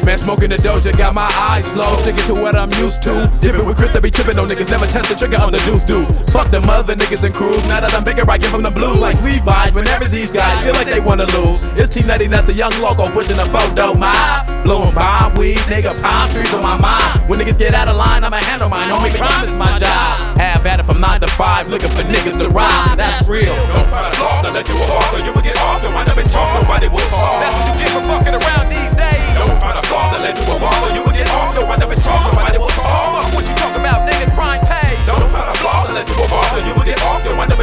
Man, smoking the doja got my eyes slow, sticking to what I'm used to. Dipping with Chris, they be tripping on niggas, never test the trigger of the deuce. Fuck them other niggas and crews, now that I'm bigger, I give them the blues like Levi's. Whenever these guys feel like they wanna lose, it's T-Nutty, not the young loco pushing a photo mob. Blowing bomb weed, nigga, palm trees on my mind. When niggas get out of line, I'ma handle mine, homie, promise my job. Half at it from 9 to 5, looking for niggas to ride, that's real. Don't try to floss unless you a boss, or you will get off and wind up in chalk, nobody will talk. That's what you get for fucking around these days. Don't try to floss unless you a boss, or you will get off and wind up in chalk, nobody will talk. Fuck what you talk about, nigga, crime pays. Don't try to floss unless you a boss, or you will get off and wind up